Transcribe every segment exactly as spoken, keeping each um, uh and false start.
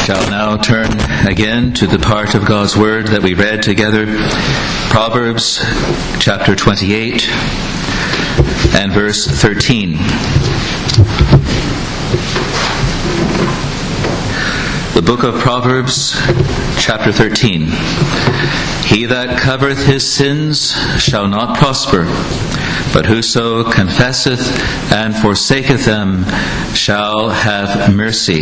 shall now turn again to the part of God's Word that we read together, Proverbs chapter twenty-eight and verse thirteen. The book of Proverbs chapter thirteen. He that covereth his sins shall not prosper, but whoso confesseth and forsaketh them shall have mercy.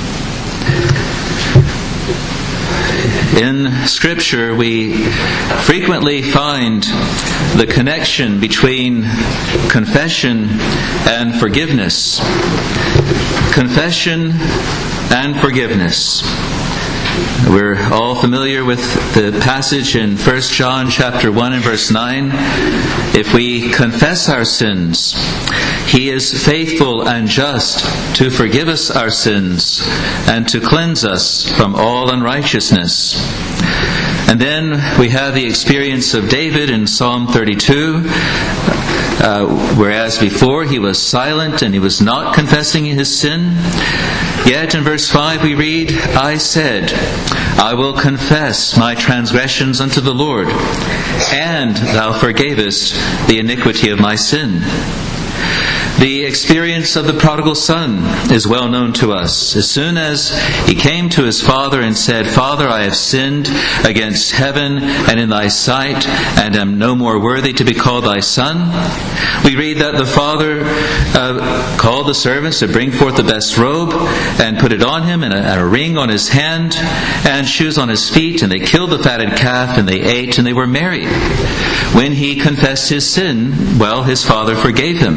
In Scripture, we frequently find the connection between confession and forgiveness. Confession and forgiveness. We're all familiar with the passage in First John chapter one and verse nine. If we confess our sins, He is faithful and just to forgive us our sins and to cleanse us from all unrighteousness. And then we have the experience of David in Psalm thirty-two, uh, whereas before he was silent and he was not confessing his sin. Yet in verse five we read, I said, I will confess my transgressions unto the Lord, and thou forgavest the iniquity of my sin. The experience of the prodigal son is well known to us. As soon as he came to his father and said, Father, I have sinned against heaven and in thy sight, and am no more worthy to be called thy son, we read that the father uh, called the servants to bring forth the best robe and put it on him, and a, and a ring on his hand and shoes on his feet, and they killed the fatted calf, and they ate, and they were merry. When he confessed his sin, well, his father forgave him.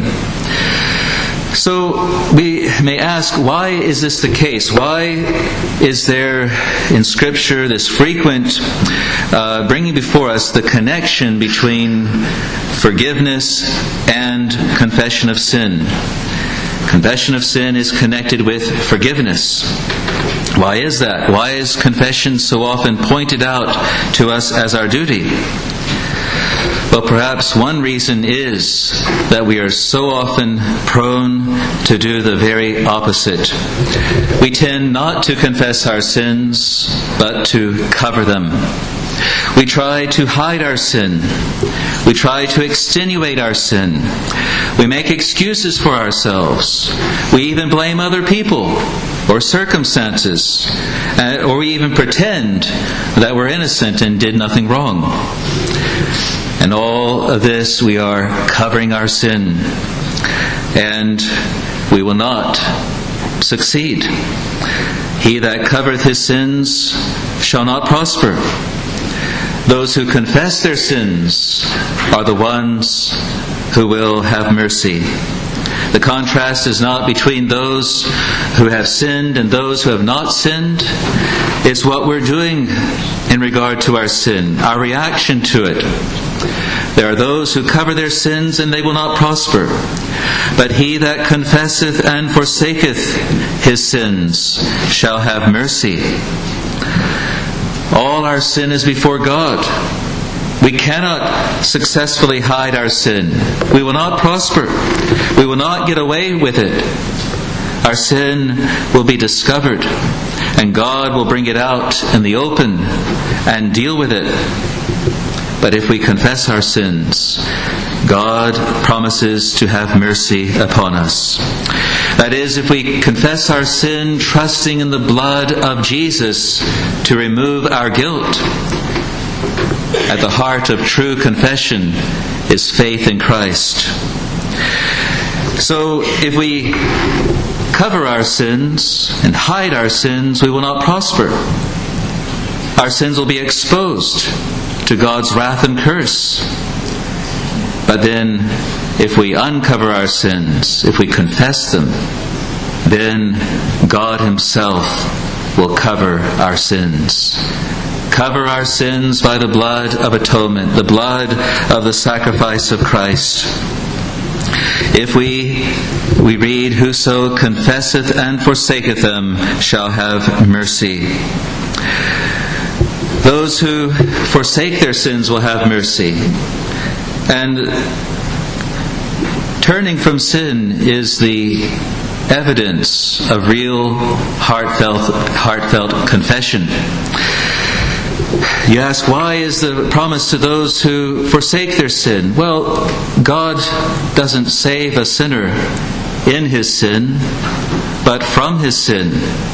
So we may ask, why is this the case? Why is there in Scripture this frequent uh, bringing before us the connection between forgiveness and confession of sin? Confession of sin is connected with forgiveness. Why is that? Why is confession so often pointed out to us as our duty? Well, perhaps one reason is that we are so often prone to do the very opposite. We tend not to confess our sins, but to cover them. We try to hide our sin. We try to extenuate our sin. We make excuses for ourselves. We even blame other people or circumstances, or we even pretend that we're innocent and did nothing wrong. And all of this, we are covering our sin, and we will not succeed. He that covereth his sins shall not prosper. Those who confess their sins are the ones who will have mercy. The contrast is not between those who have sinned and those who have not sinned. It's what we're doing in regard to our sin, our reaction to it. There are those who cover their sins and they will not prosper. But he that confesseth and forsaketh his sins shall have mercy. All our sin is before God. We cannot successfully hide our sin. We will not prosper. We will not get away with it. Our sin will be discovered, and God will bring it out in the open and deal with it. But if we confess our sins, God promises to have mercy upon us. That is, if we confess our sin, trusting in the blood of Jesus to remove our guilt. At the heart of true confession is faith in Christ. So if we cover our sins and hide our sins, we will not prosper. Our sins will be exposed to God's wrath and curse. But then, if we uncover our sins, if we confess them, then God Himself will cover our sins. Cover our sins by the blood of atonement, the blood of the sacrifice of Christ. If we we read, whoso confesseth and forsaketh them shall have mercy. Those who forsake their sins will have mercy. And turning from sin is the evidence of real heartfelt, heartfelt confession. You ask, why is the promise to those who forsake their sin? Well, God doesn't save a sinner in his sin, but from his sin.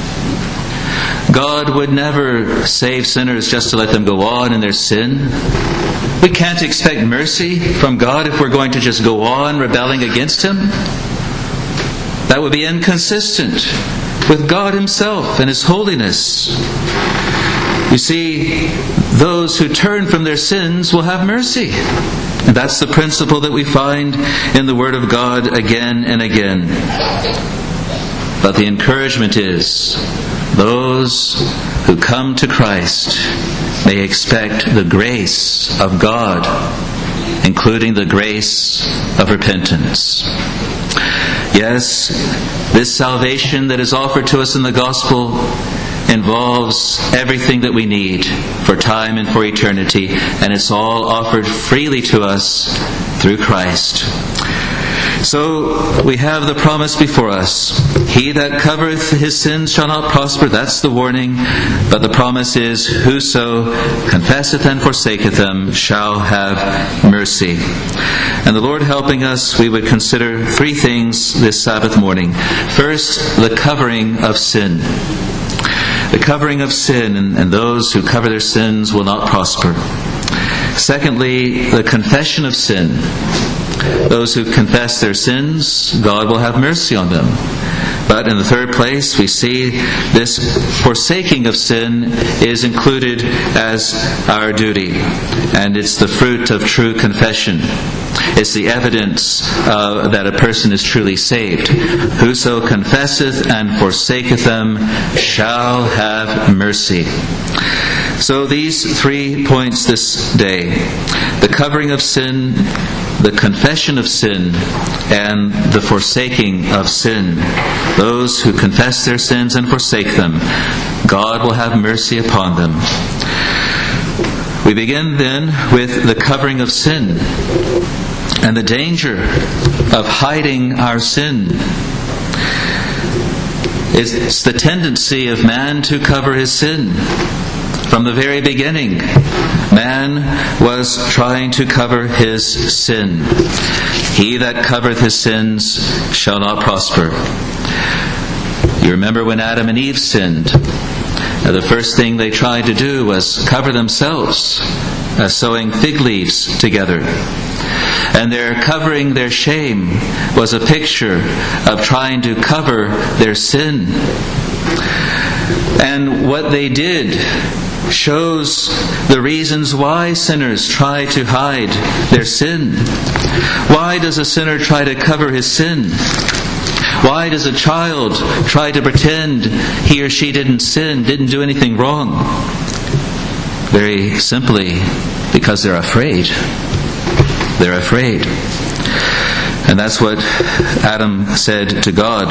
God would never save sinners just to let them go on in their sin. We can't expect mercy from God if we're going to just go on rebelling against Him. That would be inconsistent with God Himself and His holiness. You see, those who turn from their sins will have mercy. And that's the principle that we find in the Word of God again and again. But the encouragement is, those who come to Christ may expect the grace of God, including the grace of repentance. Yes, this salvation that is offered to us in the gospel involves everything that we need for time and for eternity, and it's all offered freely to us through Christ. So we have the promise before us. He that covereth his sins shall not prosper. That's the warning. But the promise is, whoso confesseth and forsaketh them shall have mercy. And the Lord helping us, we would consider three things this Sabbath morning. First, the covering of sin. The covering of sin, and, and those who cover their sins will not prosper. Secondly, the confession of sin. Those who confess their sins, God will have mercy on them. But in the third place, we see this forsaking of sin is included as our duty. And it's the fruit of true confession. It's the evidence uh, that a person is truly saved. Whoso confesseth and forsaketh them shall have mercy. So these three points this day: the covering of sin, the confession of sin, and the forsaking of sin. Those who confess their sins and forsake them, God will have mercy upon them. We begin then with the covering of sin and the danger of hiding our sin. It's the tendency of man to cover his sin. From the very beginning, man was trying to cover his sin. He that covereth his sins shall not prosper. You remember when Adam and Eve sinned, the first thing they tried to do was cover themselves, uh, sewing fig leaves together. And their covering their shame was a picture of trying to cover their sin. And what they did shows the reasons why sinners try to hide their sin. Why does a sinner try to cover his sin? Why does a child try to pretend he or she didn't sin, didn't do anything wrong? Very simply, because they're afraid. They're afraid. And that's what Adam said to God,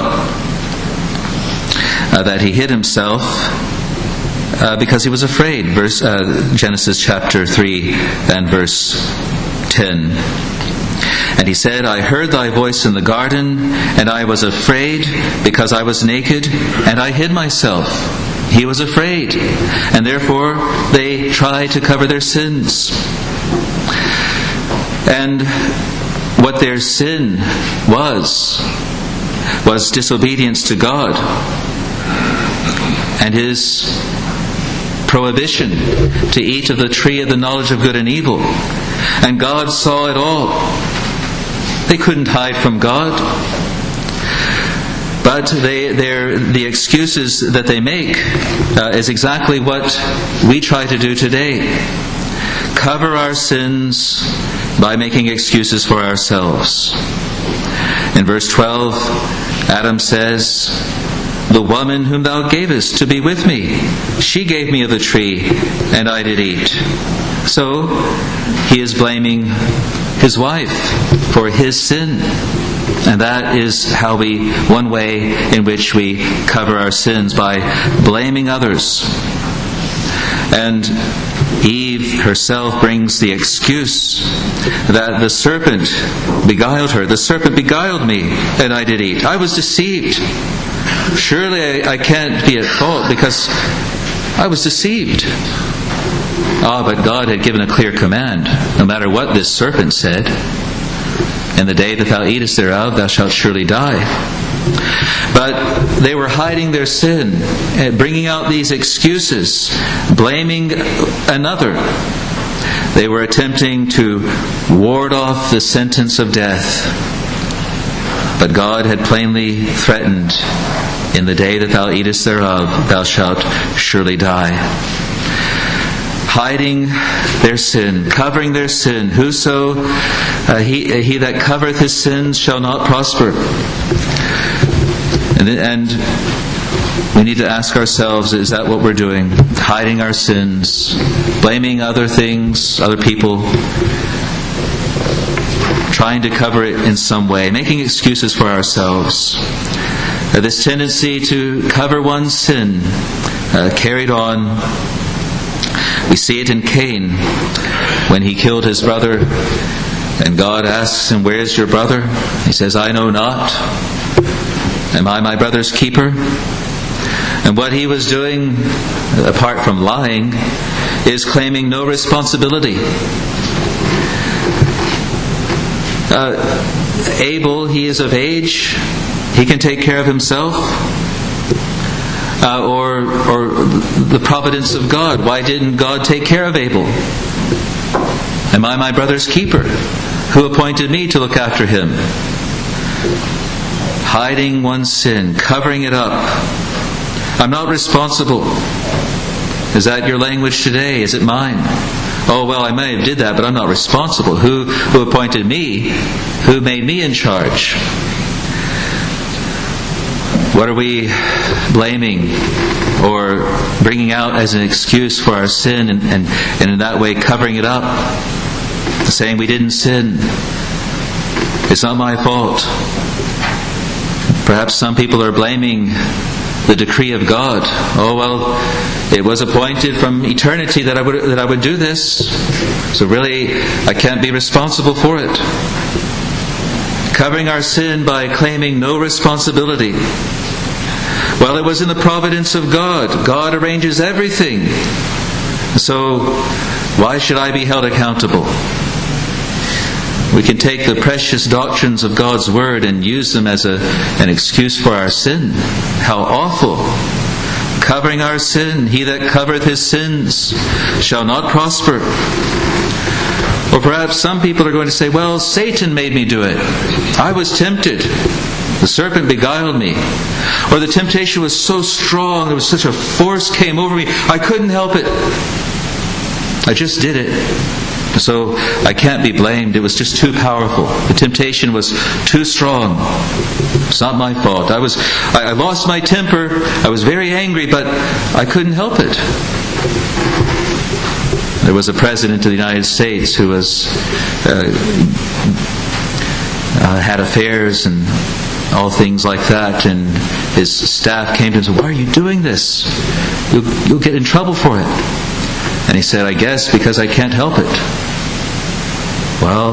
uh, that he hid himself Uh, because he was afraid. Verse uh, Genesis chapter three and verse ten. And he said, I heard thy voice in the garden, and I was afraid because I was naked, and I hid myself. He was afraid, and therefore they tried to cover their sins. And what their sin was, was disobedience to God and His prohibition to eat of the tree of the knowledge of good and evil. And God saw it all. They couldn't hide from God. But they, the excuses that they make uh, is exactly what we try to do today. Cover our sins by making excuses for ourselves. In verse twelve, Adam says, the woman whom thou gavest to be with me, she gave me of the tree, and I did eat. So, he is blaming his wife for his sin. And that is how we, one way in which we cover our sins, by blaming others. And Eve herself brings the excuse that the serpent beguiled her. The serpent beguiled me, and I did eat. I was deceived. Surely I, I can't be at fault because I was deceived. Ah, but God had given a clear command. No matter what this serpent said, in the day that thou eatest thereof, thou shalt surely die. But they were hiding their sin, bringing out these excuses, blaming another. They were attempting to ward off the sentence of death. But God had plainly threatened, in the day that thou eatest thereof, thou shalt surely die. Hiding their sin, covering their sin. Whoso uh, he, he that covereth his sins shall not prosper. And, and we need to ask ourselves, is that what we're doing? Hiding our sins, blaming other things, other people, trying to cover it in some way, making excuses for ourselves. Uh, this tendency to cover one's sin uh, carried on. We see it in Cain when he killed his brother, and God asks him, "Where is your brother?" He says, "I know not. Am I my brother's keeper?" And what he was doing, apart from lying, is claiming no responsibility. Uh, Abel, he is of age. He can take care of himself. Uh, or, or the providence of God. Why didn't God take care of Abel? Am I my brother's keeper? Who appointed me to look after him? Hiding one's sin, covering it up. I'm not responsible. Is that your language today? Is it mine? Oh, well, I may have did that, but I'm not responsible. Who, who appointed me? Who made me in charge? What are we blaming or bringing out as an excuse for our sin, and, and, and in that way covering it up? Saying we didn't sin. It's not my fault. Perhaps some people are blaming the decree of God. Oh, well, it was appointed from eternity that I would that I would do this, so really I can't be responsible for it. Covering our sin by claiming no responsibility. Well, it was in the providence of God. God arranges everything. So, why should I be held accountable? We can take the precious doctrines of God's Word and use them as a, an excuse for our sin. How awful. Covering our sin. He that covereth his sins shall not prosper. Or perhaps some people are going to say, well, Satan made me do it. I was tempted. The serpent beguiled me. Or the temptation was so strong, there was such a force came over me, I couldn't help it. I just did it. So I can't be blamed. It was just too powerful. The temptation was too strong. It's not my fault. I was I, I lost my temper. I was very angry, but I couldn't help it. There was a president of the United States who was uh, uh, had affairs and all things like that, and his staff came to him and said, "Why are you doing this? You'll, you'll get in trouble for it." And he said, "I guess because I can't help it." Well,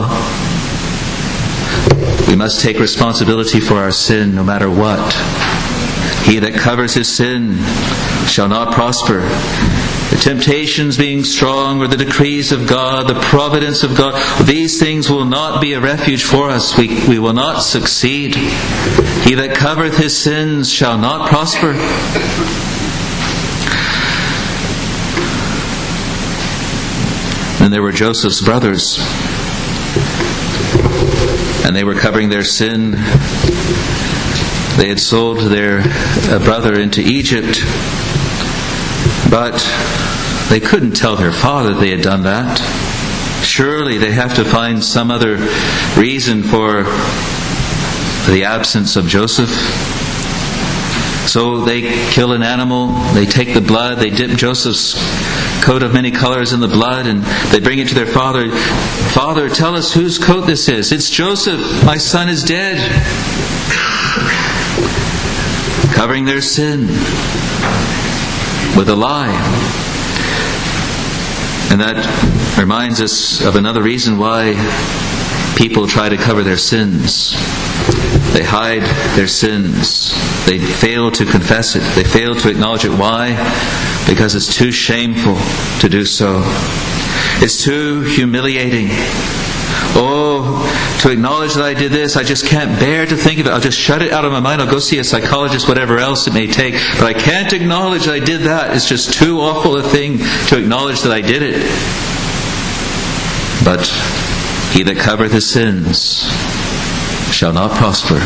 we must take responsibility for our sin no matter what. He that covers his sin shall not prosper. The temptations being strong, or the decrees of God, the providence of God, these things will not be a refuge for us. We, we will not succeed. He that covereth his sins shall not prosper. And there were Joseph's brothers, and they were covering their sin. They had sold their brother into Egypt, but they couldn't tell their father they had done that. Surely they have to find some other reason for the absence of Joseph. So they kill an animal, they take the blood, they dip Joseph's coat of many colors in the blood, and they bring it to their father. "Father, tell us whose coat this is." "It's Joseph. My son is dead." Covering their sin with a lie. And that reminds us of another reason why people try to cover their sins. They hide their sins. They fail to confess it. They fail to acknowledge it. Why? Because it's too shameful to do so. It's too humiliating. Oh, to acknowledge that I did this, I just can't bear to think of it. I'll just shut it out of my mind. I'll go see a psychologist, whatever else it may take. But I can't acknowledge that I did that. It's just too awful a thing to acknowledge that I did it. But he that covereth his sins shall not prosper.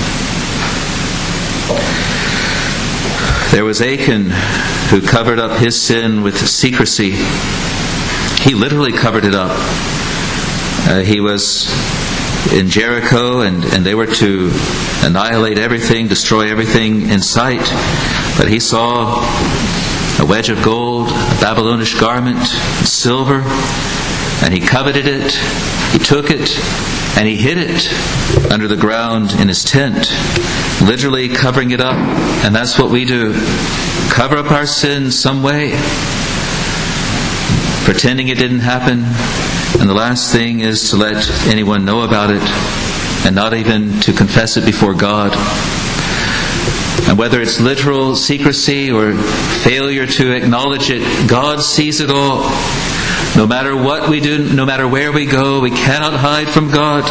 There was Achan who covered up his sin with secrecy. He literally covered it up. Uh, he was in Jericho, and, and they were to annihilate everything, destroy everything in sight. But he saw a wedge of gold, a Babylonish garment, silver, and he coveted it. He took it, and he hid it under the ground in his tent, literally covering it up. And that's what we do. Cover up our sins some way, pretending it didn't happen. And the last thing is to let anyone know about it, and not even to confess it before God. And whether it's literal secrecy or failure to acknowledge it, God sees it all. No matter what we do, no matter where we go, we cannot hide from God.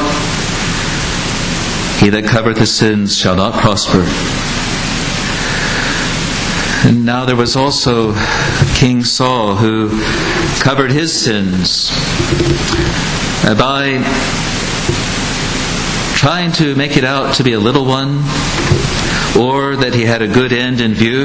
He that covereth his sins shall not prosper. And now there was also King Saul, who covered his sins by trying to make it out to be a little one, or that he had a good end in view.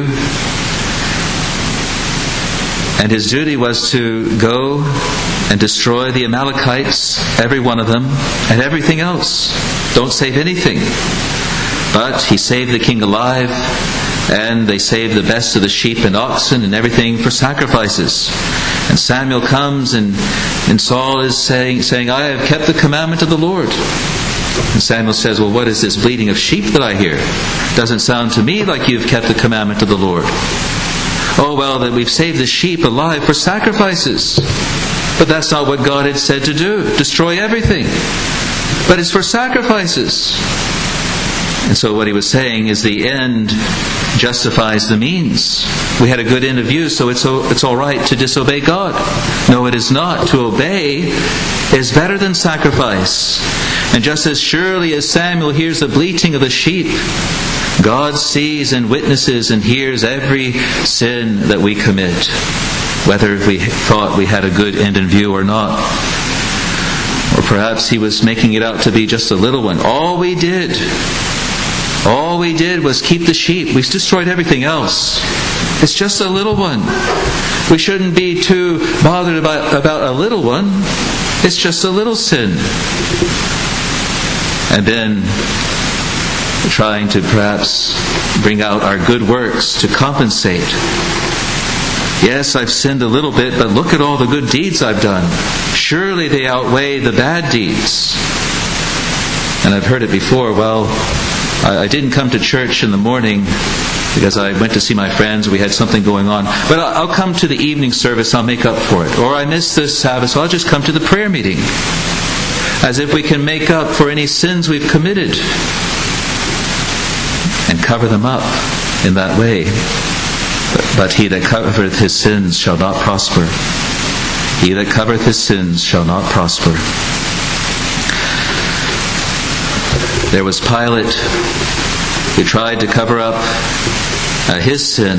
And his duty was to go and destroy the Amalekites, every one of them, and everything else. Don't save anything. But he saved the king alive, and they saved the best of the sheep and oxen and everything for sacrifices. And Samuel comes, and, and Saul is saying, saying, I have kept the commandment of the Lord. And Samuel says, well, what is this bleating of sheep that I hear? Doesn't sound to me like you've kept the commandment of the Lord. Oh, well, that we've saved the sheep alive for sacrifices. But that's not what God had said to do. Destroy everything. But it's for sacrifices. And so what he was saying is the end justifies the means. We had a good end of view, so it's it's all right to disobey God. No, it is not. To obey is better than sacrifice. And just as surely as Samuel hears the bleating of the sheep, God sees and witnesses and hears every sin that we commit, whether we thought we had a good end in view or not. Or perhaps he was making it out to be just a little one. All we did, all we did was keep the sheep. We've destroyed everything else. It's just a little one. We shouldn't be too bothered about, about a little one. It's just a little sin. And then trying to perhaps bring out our good works to compensate. Yes, I've sinned a little bit, but look at all the good deeds I've done. Surely they outweigh the bad deeds. And I've heard it before. Well, I didn't come to church in the morning because I went to see my friends. We had something going on. But I'll come to the evening service. I'll make up for it. Or I missed this Sabbath, so I'll just come to the prayer meeting. As if we can make up for any sins we've committed and cover them up in that way. But, but he that covereth his sins shall not prosper. He that covereth his sins shall not prosper. There was Pilate, who tried to cover up uh, his sin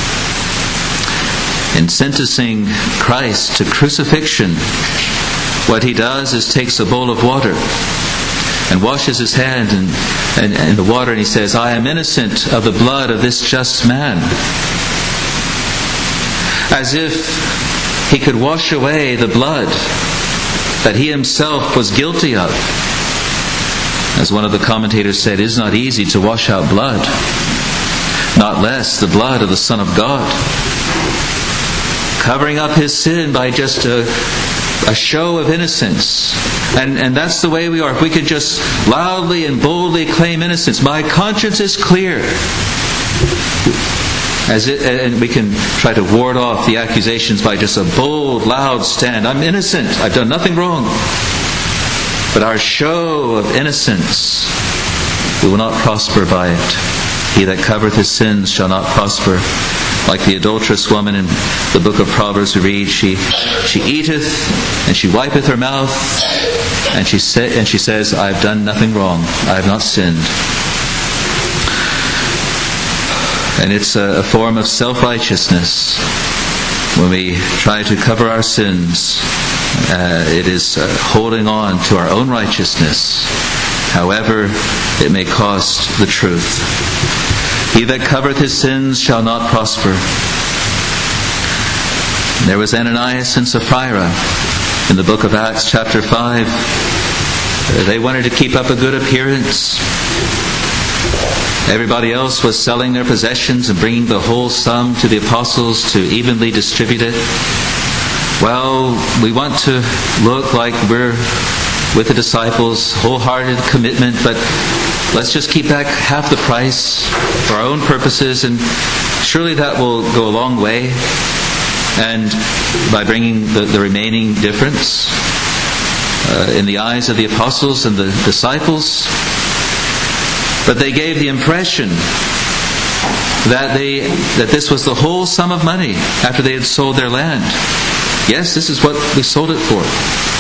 in sentencing Christ to crucifixion. What he does is takes a bowl of water and washes his hand in, in, in the water, and he says, I am innocent of the blood of this just man. As if he could wash away the blood that he himself was guilty of. As one of the commentators said, it is not easy to wash out blood, not less the blood of the Son of God. Covering up his sin by just a, a show of innocence. And, and that's the way we are. If we could just loudly and boldly claim innocence, my conscience is clear. as it, and we can try to ward off the accusations by just a bold, loud stand. I'm innocent. I've done nothing wrong. But our show of innocence, we will not prosper by it. He that covereth his sins shall not prosper. Like the adulterous woman in the book of Proverbs we read, she she eateth and she wipeth her mouth, and she sa- and she says, I have done nothing wrong. I have not sinned. And it's a, a form of self-righteousness. When we try to cover our sins, uh, it is uh, holding on to our own righteousness, however it may cost the truth. He that covereth his sins shall not prosper. There was Ananias and Sapphira in the book of Acts chapter five. They wanted to keep up a good appearance. Everybody else was selling their possessions and bringing the whole sum to the apostles to evenly distribute it. Well, we want to look like we're with the disciples, wholehearted commitment, but let's just keep back half the price for our own purposes, and surely that will go a long way. And by bringing the, the remaining difference uh, in the eyes of the apostles and the disciples, but they gave the impression that they that this was the whole sum of money after they had sold their land. Yes, this is what we sold it for.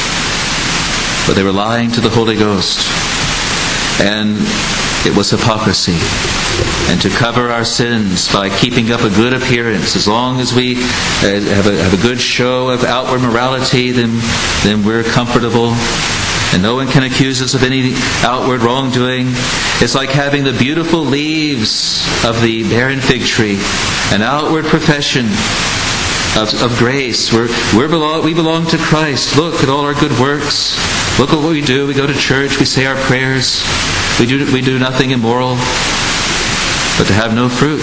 But they were lying to the Holy Ghost. And it was hypocrisy. And to cover our sins by keeping up a good appearance, as long as we have a, have a good show of outward morality, then, then we're comfortable. And no one can accuse us of any outward wrongdoing. It's like having the beautiful leaves of the barren fig tree, an outward profession of, of grace. We're, we're belong, we belong to Christ. Look at all our good works. Look at what we do. We go to church. We say our prayers. We do, we do nothing immoral. But to have no fruit,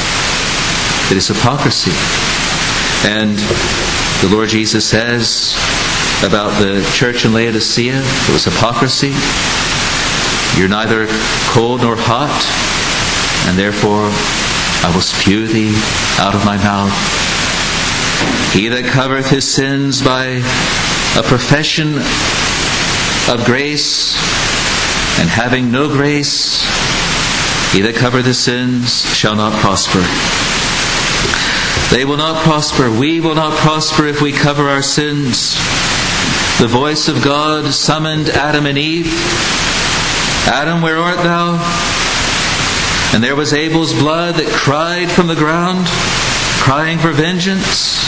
it is hypocrisy. And the Lord Jesus says about the church in Laodicea, it was hypocrisy. You're neither cold nor hot, and therefore I will spew thee out of my mouth. He that covereth his sins by a profession of grace, and having no grace, he that covereth his sins shall not prosper. They will not prosper. We will not prosper if we cover our sins. The voice of God summoned Adam and Eve. Adam, where art thou? And there was Abel's blood that cried from the ground, crying for vengeance.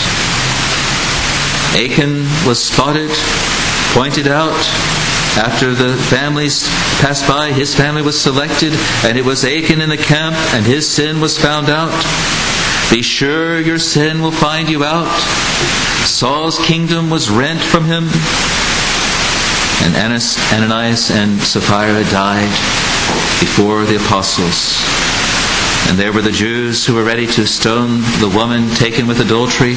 Achan was spotted, pointed out. After the families passed by, his family was selected, and it was Achan in the camp, and his sin was found out. Be sure your sin will find you out. Saul's kingdom was rent from him, and Ananias and Sapphira died before the apostles. And there were the Jews who were ready to stone the woman taken with adultery.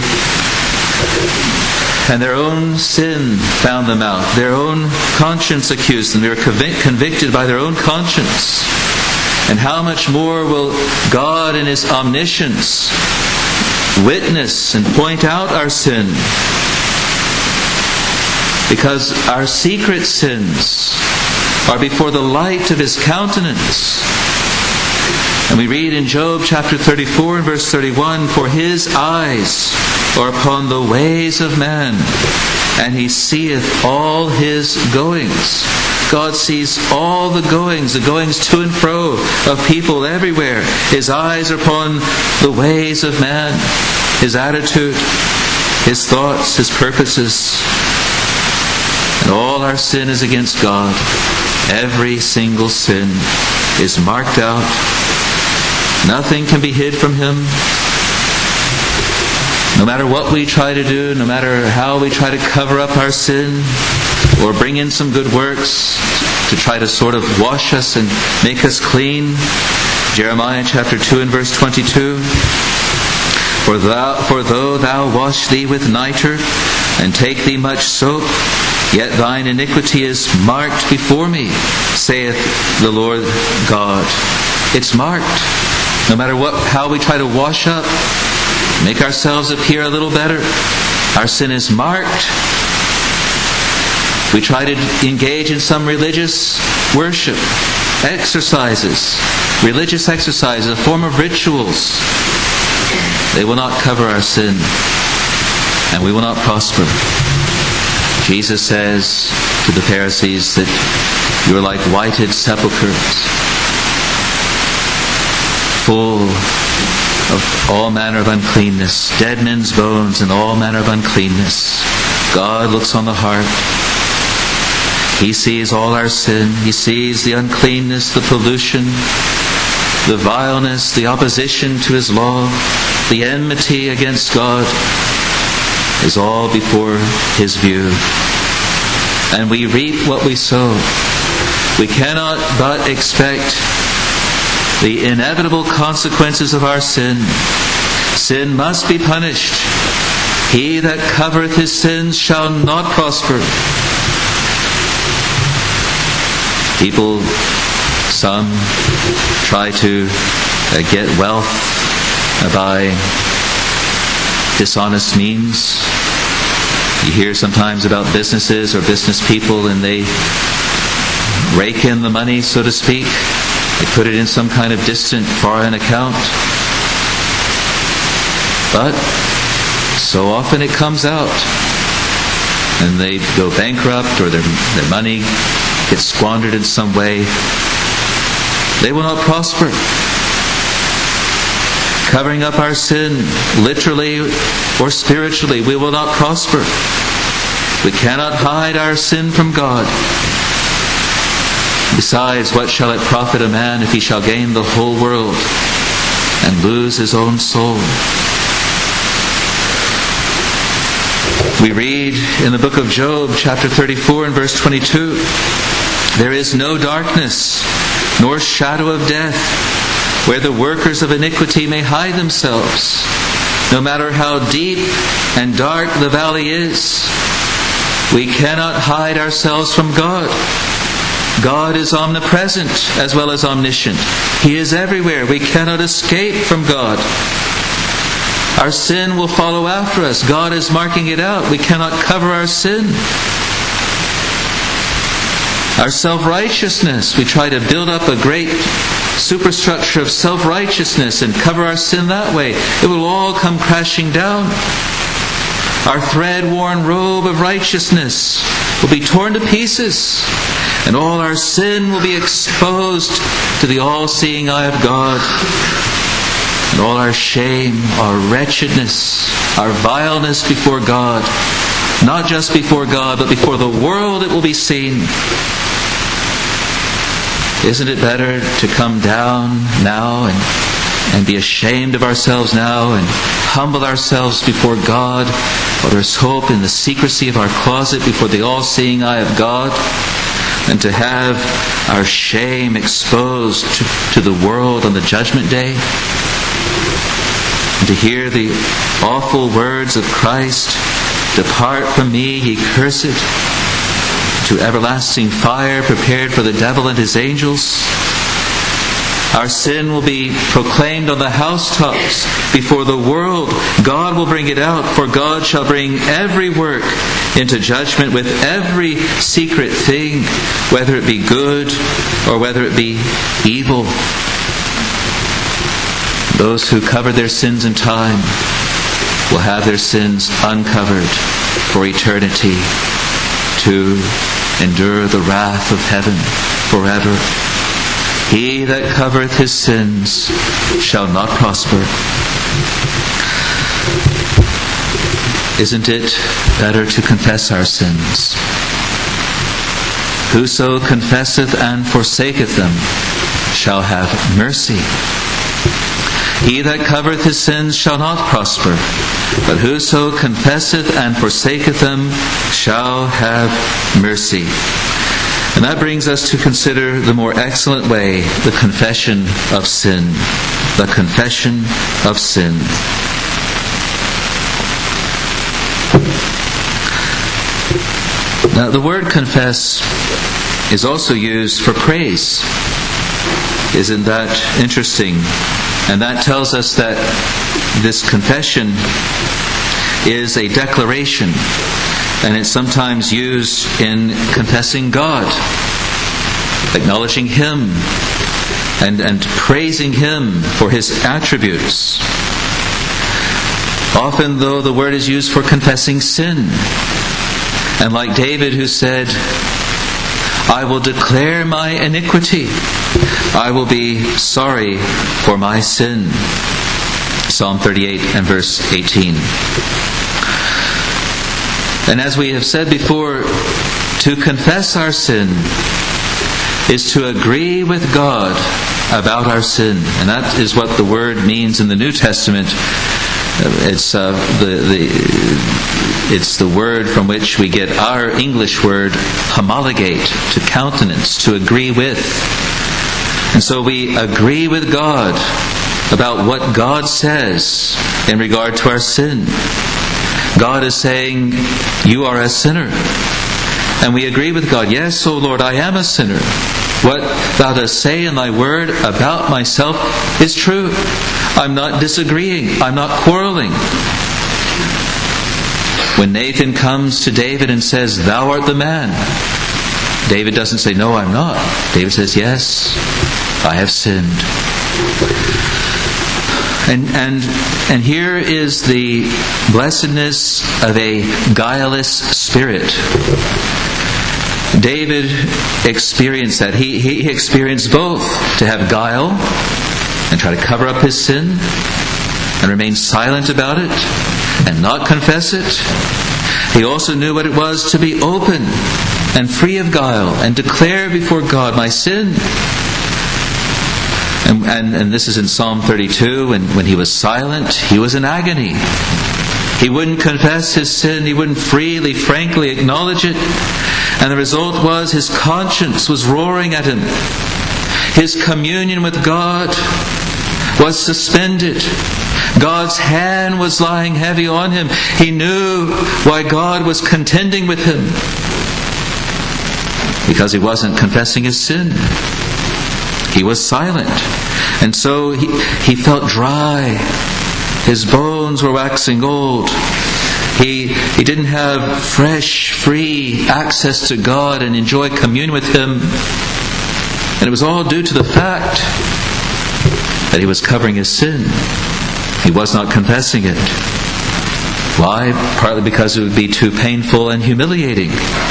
And their own sin found them out. Their own conscience accused them. They were convic- convicted by their own conscience. And how much more will God in His omniscience witness and point out our sin? Because our secret sins are before the light of His countenance. And we read in Job chapter thirty-four and verse thirty-one, for His eyes are upon the ways of man, and He seeth all his goings. God sees all the goings, the goings to and fro of people everywhere. His eyes are upon the ways of man, his attitude, his thoughts, his purposes. And all our sin is against God. Every single sin is marked out. Nothing can be hid from Him. No matter what we try to do, no matter how we try to cover up our sin or bring in some good works to try to sort of wash us and make us clean. Jeremiah chapter two and verse twenty-two. For thou, for though thou wash thee with nitre and take thee much soap, yet thine iniquity is marked before me, saith the Lord God. It's marked. No matter what, how we try to wash up, make ourselves appear a little better, our sin is marked. We try to engage in some religious worship, exercises, religious exercises, a form of rituals. They will not cover our sin, and we will not prosper. Jesus says to the Pharisees that you are like whited sepulchres, full of all manner of uncleanness, dead men's bones and all manner of uncleanness. God looks on the heart. He sees all our sin. He sees the uncleanness, the pollution, the vileness, the opposition to His law, the enmity against God is all before His view. And we reap what we sow. We cannot but expect the inevitable consequences of our sin. Sin must be punished. He that covereth his sins shall not prosper. People, some try to uh, get wealth by dishonest means. You hear sometimes about businesses or business people, and they rake in the money, so to speak. They put it in some kind of distant foreign account. But so often it comes out, and they go bankrupt, or their, their money gets squandered in some way. They will not prosper. Covering up our sin, literally or spiritually, we will not prosper. We cannot hide our sin from God. Besides, what shall it profit a man if he shall gain the whole world and lose his own soul? We read in the book of Job, chapter thirty-four and verse twenty-two, there is no darkness, nor shadow of death, where the workers of iniquity may hide themselves. No matter how deep and dark the valley is, we cannot hide ourselves from God. God is omnipresent as well as omniscient. He is everywhere. We cannot escape from God. Our sin will follow after us. God is marking it out. We cannot cover our sin. Our self-righteousness, we try to build up a great superstructure of self-righteousness and cover our sin that way. It will all come crashing down. Our thread-worn robe of righteousness will be torn to pieces, and all our sin will be exposed to the all-seeing eye of God. And all our shame, our wretchedness, our vileness before God, not just before God, but before the world, it will be seen. Isn't it better to come down now and, and be ashamed of ourselves now and humble ourselves before God, while there's hope in the secrecy of our closet before the all-seeing eye of God, than to have our shame exposed to, to the world on the judgment day? And to hear the awful words of Christ, depart from me, ye cursed, to everlasting fire prepared for the devil and his angels. Our sin will be proclaimed on the housetops before the world. God will bring it out, for God shall bring every work into judgment with every secret thing, whether it be good or whether it be evil. Those who cover their sins in time will have their sins uncovered for eternity, to endure the wrath of heaven forever. He that covereth his sins shall not prosper. Isn't it better to confess our sins? Whoso confesseth and forsaketh them shall have mercy. He that covereth his sins shall not prosper, but whoso confesseth and forsaketh them shall have mercy. And that brings us to consider the more excellent way, the confession of sin. The confession of sin. Now, the word confess is also used for praise. Isn't that interesting? And that tells us that this confession is a declaration, and it's sometimes used in confessing God, acknowledging Him, and, and praising Him for His attributes. Often, though, the word is used for confessing sin. And like David, who said, I will declare my iniquity. I will be sorry for my sin. Psalm thirty-eight and verse eighteen. And as we have said before, to confess our sin is to agree with God about our sin. And that is what the word means in the New Testament. It's uh, the, the it's the word from which we get our English word homologate, to countenance, to agree with. And so we agree with God about what God says in regard to our sin. God is saying, you are a sinner. And we agree with God, yes, O Lord, I am a sinner. What thou dost say in thy word about myself is true. I'm not disagreeing. I'm not quarreling. When Nathan comes to David and says, thou art the man, David doesn't say, no, I'm not. David says, yes, I have sinned. And and and here is the blessedness of a guileless spirit. David experienced that. He, he experienced both, to have guile and try to cover up his sin and remain silent about it and not confess it. He also knew what it was to be open and free of guile and declare before God my sin. And, and, and this is in Psalm thirty-two, when, when he was silent, he was in agony. He wouldn't confess his sin. He wouldn't freely, frankly acknowledge it. And the result was his conscience was roaring at him. His communion with God was suspended. God's hand was lying heavy on him. He knew why God was contending with him. Because he wasn't confessing his sin. He was silent. And so he, he felt dry. His bones were waxing old. He, he didn't have fresh, free access to God and enjoy communion with Him. And it was all due to the fact that he was covering his sin. He was not confessing it. Why? Partly because it would be too painful and humiliating.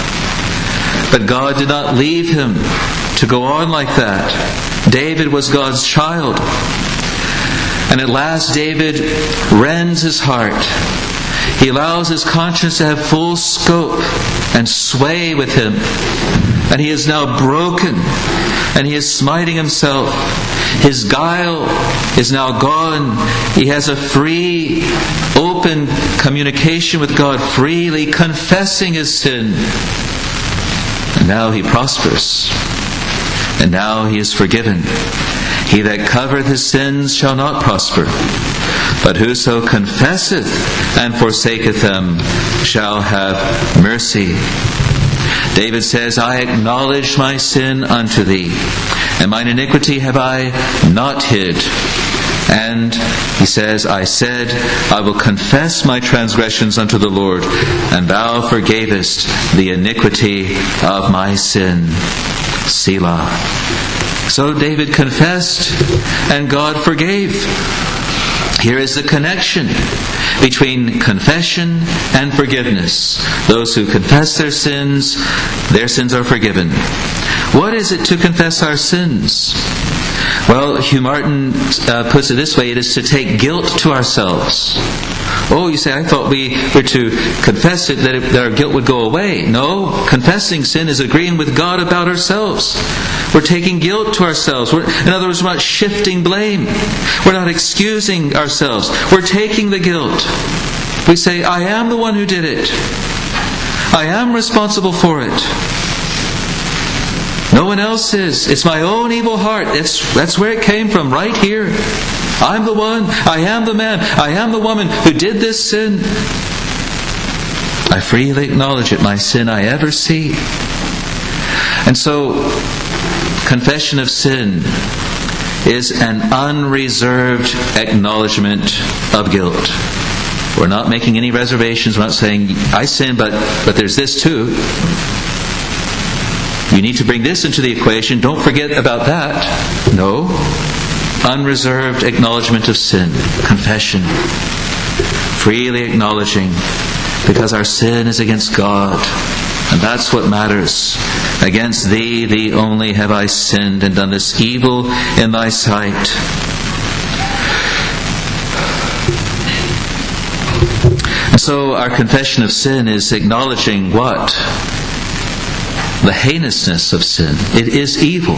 But God did not leave him to go on like that. David was God's child. And at last David rends his heart. He allows his conscience to have full scope and sway with him. And he is now broken. And he is smiting himself. His guile is now gone. He has a free, open communication with God, freely confessing his sin. And now he prospers. And now he is forgiven. He that covereth his sins shall not prosper. But whoso confesseth and forsaketh them shall have mercy. David says, I acknowledge my sin unto thee, and mine iniquity have I not hid. And he says, I said, I will confess my transgressions unto the Lord, and thou forgavest the iniquity of my sin. Selah. So David confessed, and God forgave. Here is the connection between confession and forgiveness. Those who confess their sins, their sins are forgiven. What is it to confess our sins? Well, Hugh Martin uh, puts it this way: it is to take guilt to ourselves. Oh, you say, I thought we were to confess it, that, it, that our guilt would go away. No, confessing sin is agreeing with God about ourselves. We're taking guilt to ourselves. We're, in other words, we're not shifting blame. We're not excusing ourselves. We're taking the guilt. We say, I am the one who did it. I am responsible for it. No one else is. It's my own evil heart. It's, that's where it came from, right here. I'm the one. I am the man. I am the woman who did this sin. I freely acknowledge it, my sin I ever see. And so, confession of sin is an unreserved acknowledgement of guilt. We're not making any reservations. We're not saying, I sin, but, but there's this too. You need to bring this into the equation. Don't forget about that. No. Unreserved acknowledgement of sin. Confession. Freely acknowledging, because our sin is against God. And that's what matters. Against Thee, Thee only have I sinned and done this evil in Thy sight. And so our confession of sin is acknowledging what? The heinousness of sin. It is evil.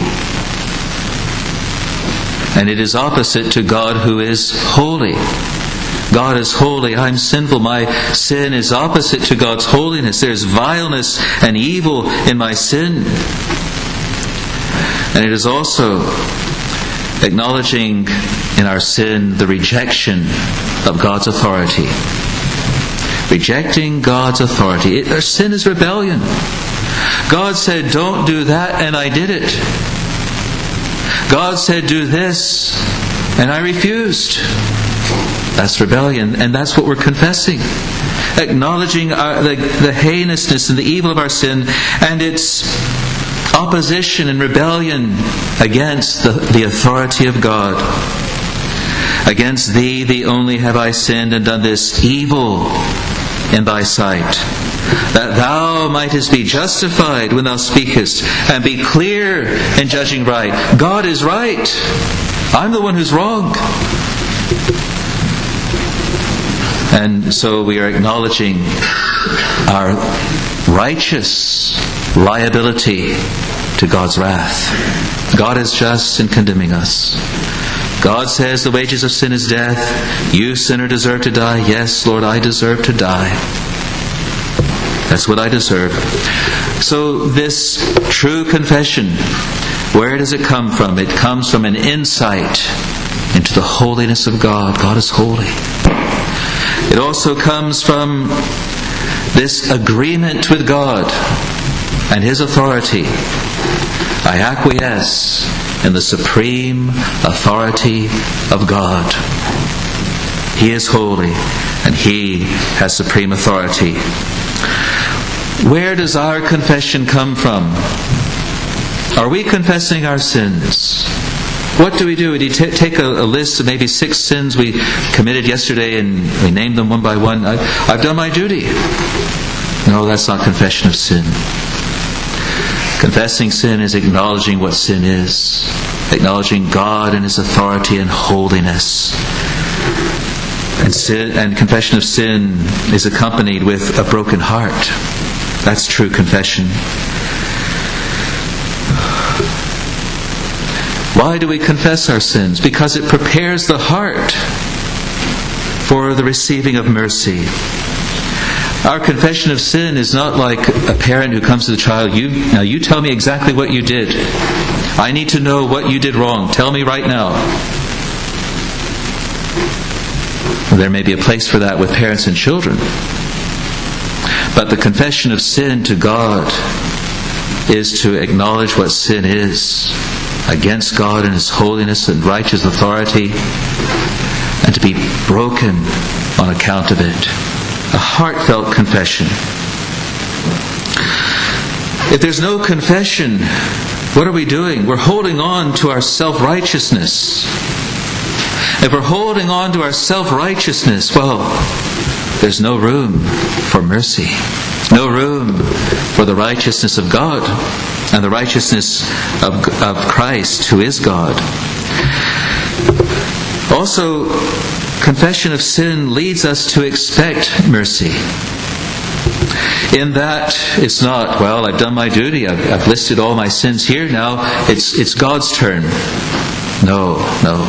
And it is opposite to God who is holy. God is holy. I'm sinful. My sin is opposite to God's holiness. There's vileness and evil in my sin. And it is also acknowledging in our sin the rejection of God's authority. Rejecting God's authority. It, our sin is rebellion. God said, don't do that, and I did it. God said, do this, and I refused. That's rebellion, and that's what we're confessing. Acknowledging our, the, the heinousness and the evil of our sin and its opposition and rebellion against the, the authority of God. Against Thee, Thee only have I sinned and done this evil in Thy sight, that Thou mightest be justified when Thou speakest, and be clear in judging right. God is right. I'm the one who's wrong. And so we are acknowledging our righteous liability to God's wrath. God is just in condemning us. God says the wages of sin is death. You, sinner, deserve to die. Yes, Lord, I deserve to die. That's what I deserve. So this true confession, where does it come from? It comes from an insight into the holiness of God. God is holy. It also comes from this agreement with God and His authority. I acquiesce in the supreme authority of God. He is holy and He has supreme authority. Where does our confession come from? Are we confessing our sins? What do we do? We t- take a, a list of maybe six sins we committed yesterday and we named them one by one. I, I've done my duty. No, that's not confession of sin. Confessing sin is acknowledging what sin is. Acknowledging God and His authority and holiness. And, sin, and confession of sin is accompanied with a broken heart. That's true confession. Why do we confess our sins? Because it prepares the heart for the receiving of mercy. Our confession of sin is not like a parent who comes to the child, you, now you tell me exactly what you did. I need to know what you did wrong. Tell me right now. Well, there may be a place for that with parents and children. But the confession of sin to God is to acknowledge what sin is against God and His holiness and righteous authority, and to be broken on account of it. A heartfelt confession. If there's no confession, what are we doing? We're holding on to our self-righteousness. If we're holding on to our self-righteousness, well, there's no room for mercy. No room for the righteousness of God and the righteousness of, of Christ, who is God. Also, confession of sin leads us to expect mercy. In that, it's not, well, I've done my duty, I've, I've listed all my sins here, now it's, it's God's turn. No, no.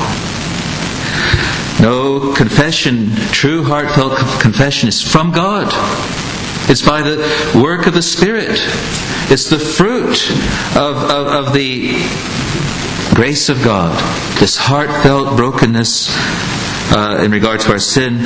No, confession, true heartfelt confession is from God. It's by the work of the Spirit. It's the fruit of, of, of the grace of God. This heartfelt brokenness uh, in regard to our sin.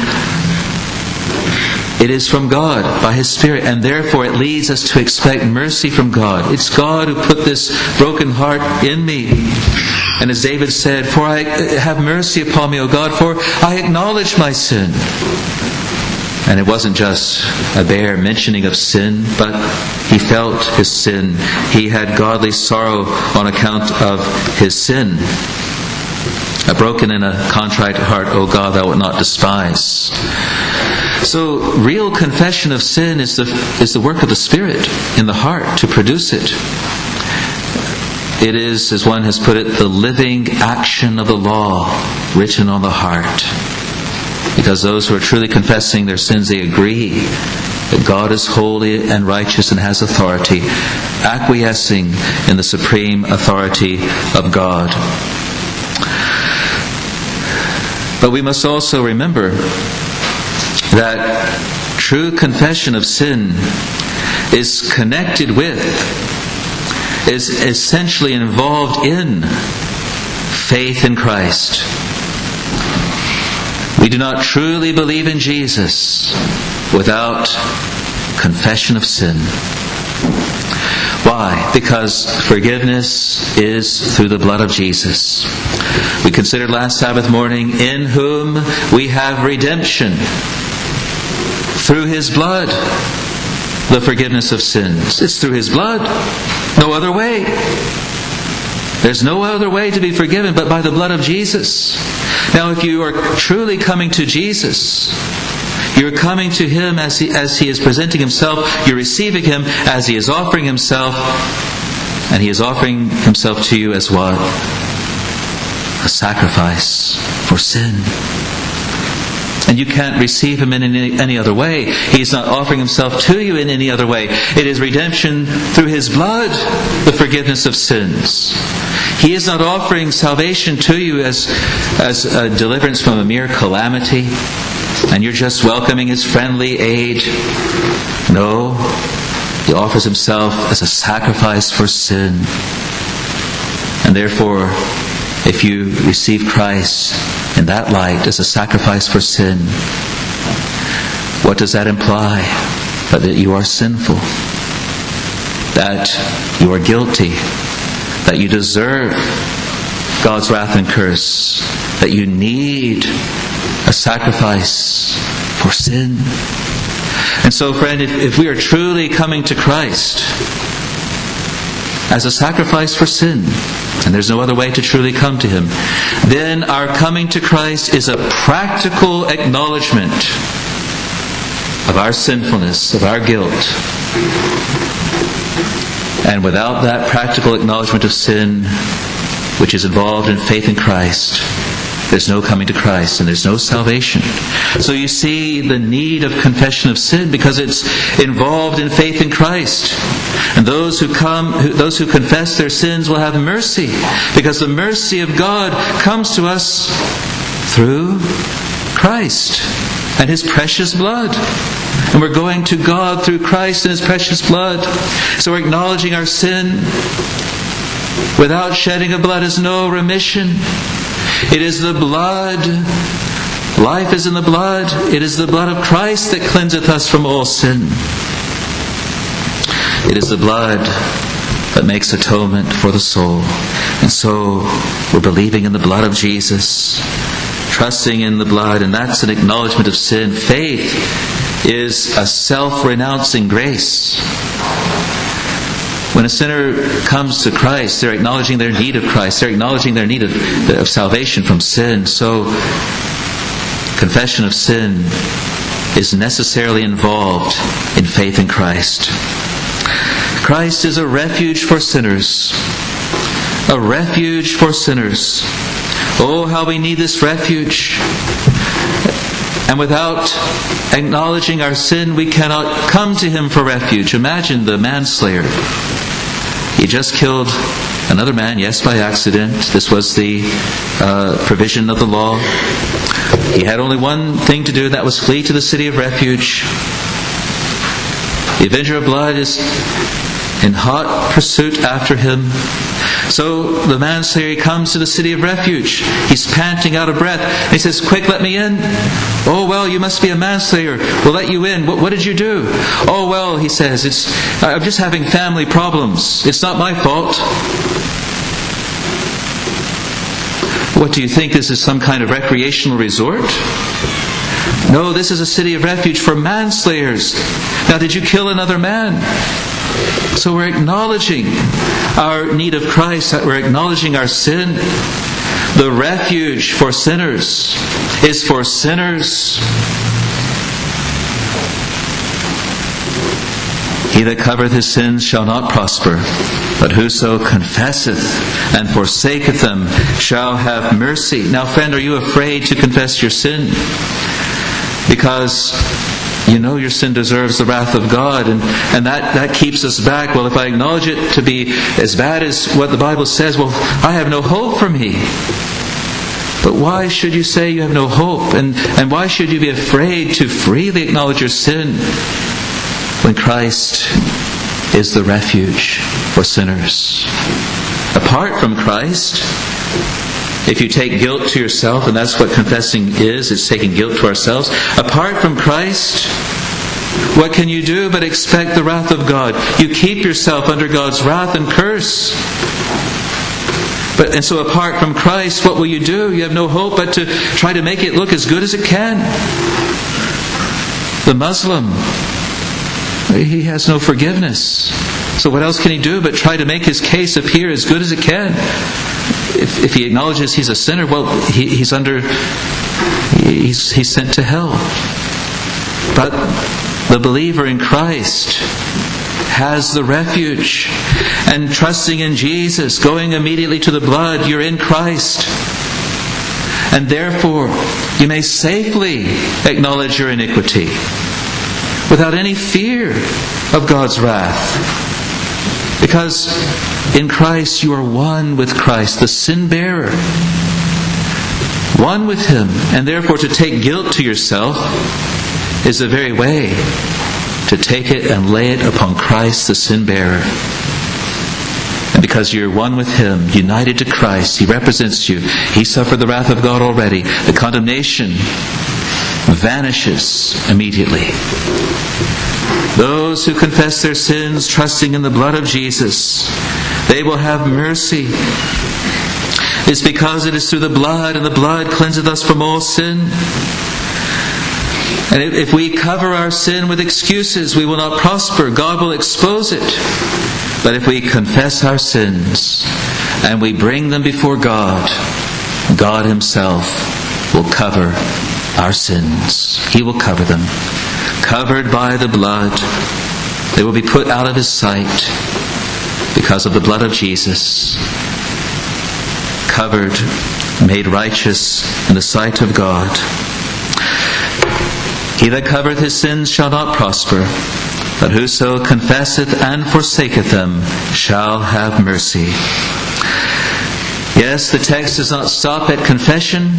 It is from God by His Spirit, and therefore it leads us to expect mercy from God. It's God who put this broken heart in me. And as David said, "For I have mercy upon me, O God, for I acknowledge my sin." And it wasn't just a bare mentioning of sin, but he felt his sin. He had godly sorrow on account of his sin. "A broken and a contrite heart, O God, thou wilt not despise." So real confession of sin is the, is the work of the Spirit in the heart to produce it. It is, as one has put it, the living action of the law written on the heart. Because those who are truly confessing their sins, they agree that God is holy and righteous and has authority, acquiescing in the supreme authority of God. But we must also remember that true confession of sin is connected with, is essentially involved in faith in Christ. We do not truly believe in Jesus without confession of sin. Why? Because forgiveness is through the blood of Jesus. We considered last Sabbath morning, in whom we have redemption. Through His blood, the forgiveness of sins. It's through His blood. No other way. There's no other way to be forgiven but by the blood of Jesus. Now, if you are truly coming to Jesus, you're coming to Him as He, as He is presenting Himself. You're receiving Him as He is offering Himself. And He is offering Himself to you as what? A sacrifice for sin. And you can't receive Him in any, any other way. He's not offering Himself to you in any other way. It is redemption through His blood, the forgiveness of sins. He is not offering salvation to you as, as a deliverance from a mere calamity, and you're just welcoming His friendly aid. No, He offers Himself as a sacrifice for sin. And therefore, if you receive Christ in that light as a sacrifice for sin, what does that imply? But that you are sinful, that you are guilty, that you deserve God's wrath and curse, that you need a sacrifice for sin. And so, friend, if, if we are truly coming to Christ as a sacrifice for sin, and there's no other way to truly come to Him, then our coming to Christ is a practical acknowledgement of our sinfulness, of our guilt. And without that practical acknowledgement of sin, which is involved in faith in Christ, there's no coming to Christ and there's no salvation. So you see the need of confession of sin because it's involved in faith in Christ. And those who come, who, those who confess their sins will have mercy, because the mercy of God comes to us through Christ and His precious blood. And we're going to God through Christ and His precious blood. So we're acknowledging our sin. Without shedding of blood is no remission. It is the blood. Life is in the blood. It is the blood of Christ that cleanseth us from all sin. It is the blood that makes atonement for the soul. And so we're believing in the blood of Jesus, trusting in the blood, and that's an acknowledgement of sin. Faith is a self-renouncing grace. When a sinner comes to Christ, they're acknowledging their need of Christ. They're acknowledging their need of, of salvation from sin. So, confession of sin is necessarily involved in faith in Christ. Christ is a refuge for sinners. A refuge for sinners. Oh, how we need this refuge. And without acknowledging our sin, we cannot come to Him for refuge. Imagine the manslayer. He just killed another man, yes, by accident. This was the uh, provision of the law. He had only one thing to do, and that was flee to the city of refuge. The avenger of blood is in hot pursuit after him. So the manslayer comes to the city of refuge. He's panting out of breath. And he says, "Quick, let me in." "Oh, well, you must be a manslayer. We'll let you in. What, what did you do?" "Oh, well," he says, "it's I'm just having family problems. It's not my fault." What do you think? This is some kind of recreational resort? No, this is a city of refuge for manslayers. Now, did you kill another man? So we're acknowledging our need of Christ. We're acknowledging our sin. The refuge for sinners is for sinners. He that covereth his sins shall not prosper, but whoso confesseth and forsaketh them shall have mercy. Now, friend, are you afraid to confess your sin? Because you know your sin deserves the wrath of God, and, and that, that keeps us back. Well, if I acknowledge it to be as bad as what the Bible says, well, I have no hope for me. But why should you say you have no hope? And, and why should you be afraid to freely acknowledge your sin when Christ is the refuge for sinners? Apart from Christ, if you take guilt to yourself, and that's what confessing is, it's taking guilt to ourselves. Apart from Christ, what can you do but expect the wrath of God? You keep yourself under God's wrath and curse. But, and so apart from Christ, what will you do? You have no hope but to try to make it look as good as it can. The Muslim, he has no forgiveness. So what else can he do but try to make his case appear as good as it can? If, if he acknowledges he's a sinner, well, he, he's under, he's, he's sent to hell. But the believer in Christ has the refuge. And trusting in Jesus, going immediately to the blood, you're in Christ. And therefore, you may safely acknowledge your iniquity without any fear of God's wrath. Because in Christ you are one with Christ, the sin bearer. One with Him. And therefore to take guilt to yourself is the very way to take it and lay it upon Christ, the sin bearer. And because you're one with Him, united to Christ, He represents you. He suffered the wrath of God already. The condemnation vanishes immediately. Those who confess their sins, trusting in the blood of Jesus, they will have mercy. It's because it is through the blood, and the blood cleanseth us from all sin. And if we cover our sin with excuses, we will not prosper. God will expose it. But if we confess our sins and we bring them before God, God Himself will cover our sins. He will cover them. Covered by the blood, they will be put out of His sight because of the blood of Jesus. Covered, made righteous in the sight of God. He that covereth his sins shall not prosper, but whoso confesseth and forsaketh them shall have mercy. Yes, the text does not stop at confession.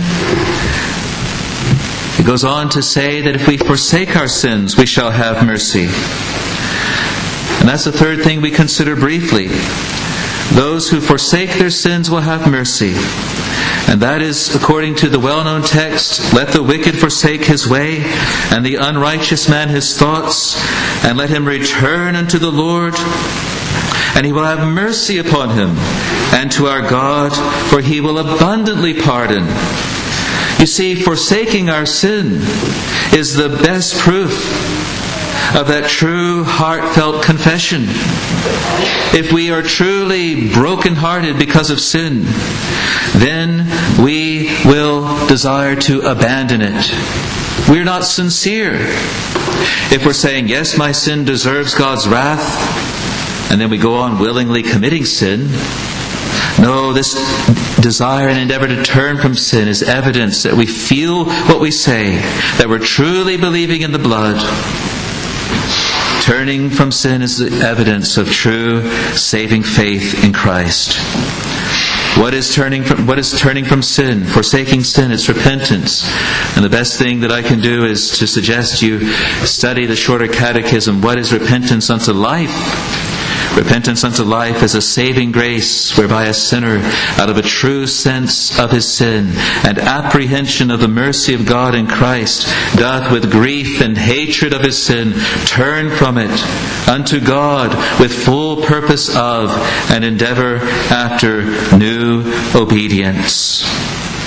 It goes on to say that if we forsake our sins, we shall have mercy. And that's the third thing we consider briefly. Those who forsake their sins will have mercy. And that is according to the well-known text, let the wicked forsake his way, and the unrighteous man his thoughts, and let him return unto the Lord, and He will have mercy upon him, and to our God, for He will abundantly pardon. You see, forsaking our sin is the best proof of that true heartfelt confession. If we are truly broken-hearted because of sin, then we will desire to abandon it. We're not sincere. If we're saying, yes, my sin deserves God's wrath, and then we go on willingly committing sin, no, this desire and endeavor to turn from sin is evidence that we feel what we say, that we're truly believing in the blood. Turning from sin is the evidence of true saving faith in Christ. What is turning from what is turning from sin? Forsaking sin, it's repentance. And the best thing that I can do is to suggest you study the Shorter Catechism. What is repentance unto life? Repentance unto life is a saving grace whereby a sinner, out of a true sense of his sin and apprehension of the mercy of God in Christ, doth with grief and hatred of his sin turn from it unto God with full purpose of and endeavor after new obedience.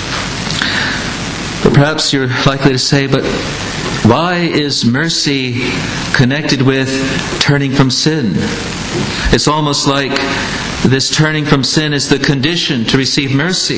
Perhaps you're likely to say, but why is mercy connected with turning from sin? It's almost like this turning from sin is the condition to receive mercy.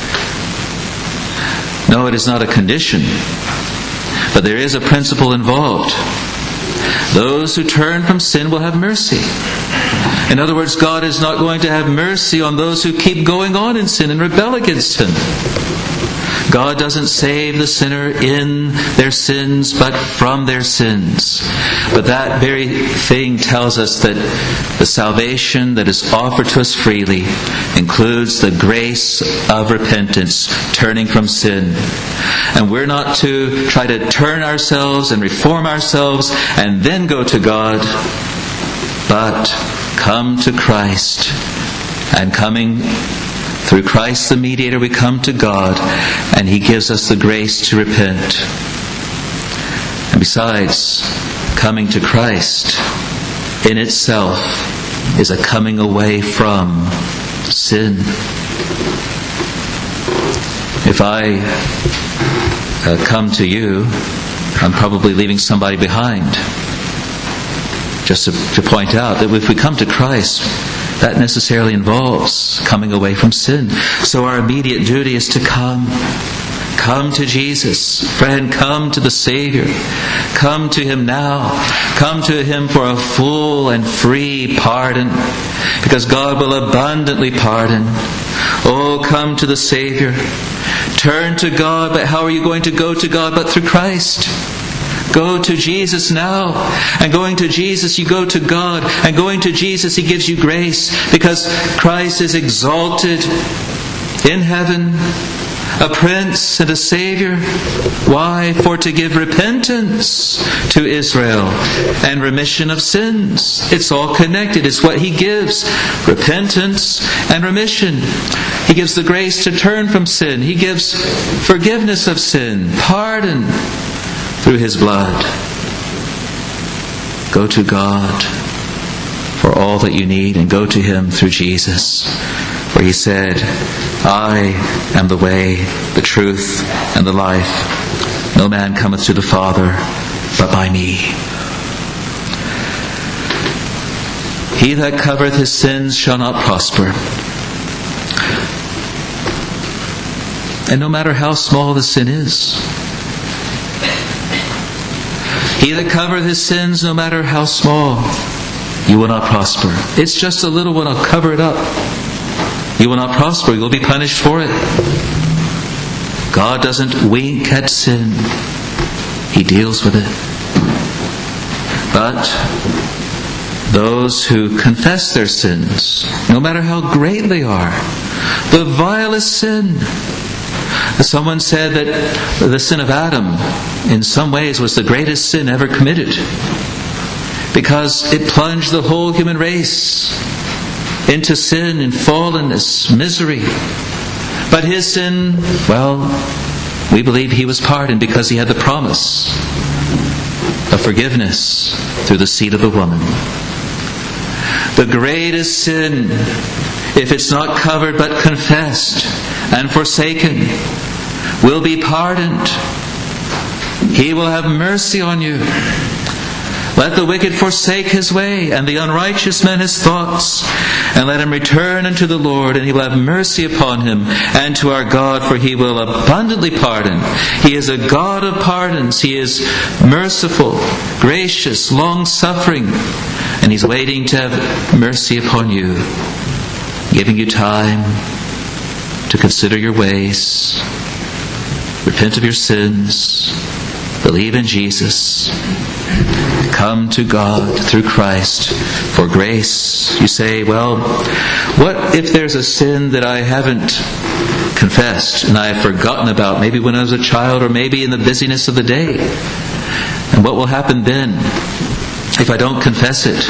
No, it is not a condition, but there is a principle involved. Those who turn from sin will have mercy. In other words, God is not going to have mercy on those who keep going on in sin and rebel against Him. God doesn't save the sinner in their sins, but from their sins. But that very thing tells us that the salvation that is offered to us freely includes the grace of repentance, turning from sin. And we're not to try to turn ourselves and reform ourselves and then go to God, but come to Christ. And coming through Christ the mediator, we come to God, and He gives us the grace to repent. And besides, coming to Christ in itself is a coming away from sin. If I uh, come to you, I'm probably leaving somebody behind. Just to, to point out that if we come to Christ, that necessarily involves coming away from sin. So our immediate duty is to come. Come to Jesus. Friend, come to the Savior. Come to Him now. Come to Him for a full and free pardon, because God will abundantly pardon. Oh, come to the Savior. Turn to God, but how are you going to go to God but through Christ? Go to Jesus now. And going to Jesus, you go to God. And going to Jesus, He gives you grace, because Christ is exalted in heaven, a Prince and a Savior. Why? For to give repentance to Israel and remission of sins. It's all connected. It's what He gives. Repentance and remission. He gives the grace to turn from sin. He gives forgiveness of sin, pardon through His blood. Go to God for all that you need, and go to Him through Jesus. For He said, I am the way, the truth, and the life. No man cometh to the Father but by me. He that covereth his sins shall not prosper. And no matter how small the sin is, he that covereth his sins, no matter how small, you will not prosper. It's just a little one, I'll cover it up. You will not prosper. You will be punished for it. God doesn't wink at sin. He deals with it. But those who confess their sins, no matter how great they are, the vilest sin. Someone said that the sin of Adam, in some ways, was the greatest sin ever committed, because it plunged the whole human race into sin and fallenness, misery. But his sin, well, we believe he was pardoned because he had the promise of forgiveness through the seed of the woman. The greatest sin, if it's not covered but confessed and forsaken, will be pardoned. He will have mercy on you. Let the wicked forsake his way, and the unrighteous man his thoughts, and let him return unto the Lord, and he will have mercy upon him, and to our God, for he will abundantly pardon. He is a God of pardons. He is merciful, gracious, long-suffering, and he's waiting to have mercy upon you, giving you time to consider your ways, repent of your sins, believe in Jesus, come to God through Christ for grace. You say, well, what if there's a sin that I haven't confessed and I have forgotten about, maybe when I was a child or maybe in the busyness of the day? And what will happen then if I don't confess it?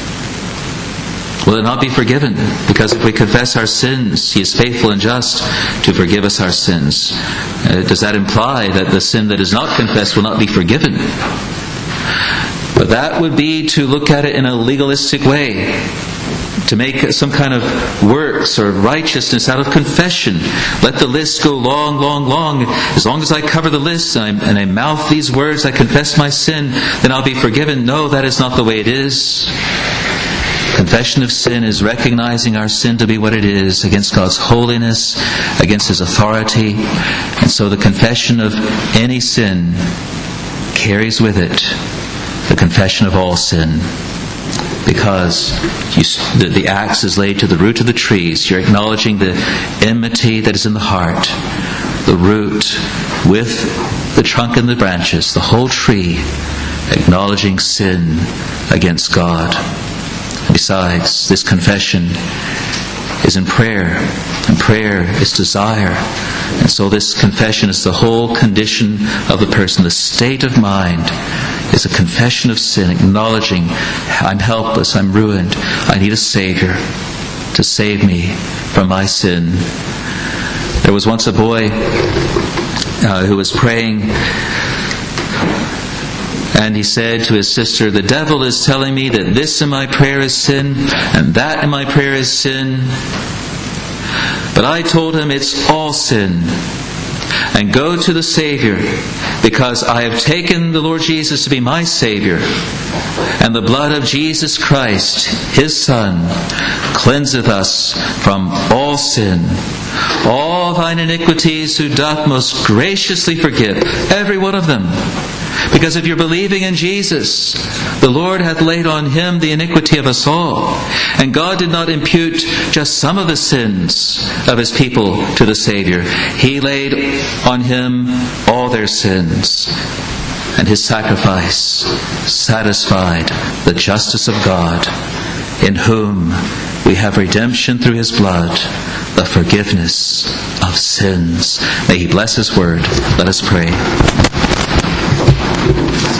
Will it not be forgiven? Because if we confess our sins, He is faithful and just to forgive us our sins. Uh, does that imply that the sin that is not confessed will not be forgiven? But that would be to look at it in a legalistic way, to make some kind of works or righteousness out of confession. Let the list go long, long, long. As long as I cover the list and I, and I mouth these words, I confess my sin, then I'll be forgiven. No, that is not the way it is. Confession of sin is recognizing our sin to be what it is, against God's holiness, against His authority. And so the confession of any sin carries with it the confession of all sin. Because you, the, the axe is laid to the root of the trees. You're acknowledging the enmity that is in the heart. The root with the trunk and the branches, the whole tree, acknowledging sin against God. Besides, this confession is in prayer, and prayer is desire. And so this confession is the whole condition of the person. The state of mind is a confession of sin, acknowledging I'm helpless, I'm ruined, I need a Savior to save me from my sin. There was once a boy uh, who was praying, and he said to his sister, "The devil is telling me that this in my prayer is sin, and that in my prayer is sin. But I told him it's all sin. And go to the Savior, because I have taken the Lord Jesus to be my Savior. And the blood of Jesus Christ, His Son, cleanseth us from all sin. All thine iniquities who doth most graciously forgive, every one of them. Because if you're believing in Jesus, the Lord hath laid on Him the iniquity of us all. And God did not impute just some of the sins of His people to the Savior. He laid on Him all their sins. And His sacrifice satisfied the justice of God, in whom we have redemption through His blood, the forgiveness of sins." May He bless His word. Let us pray.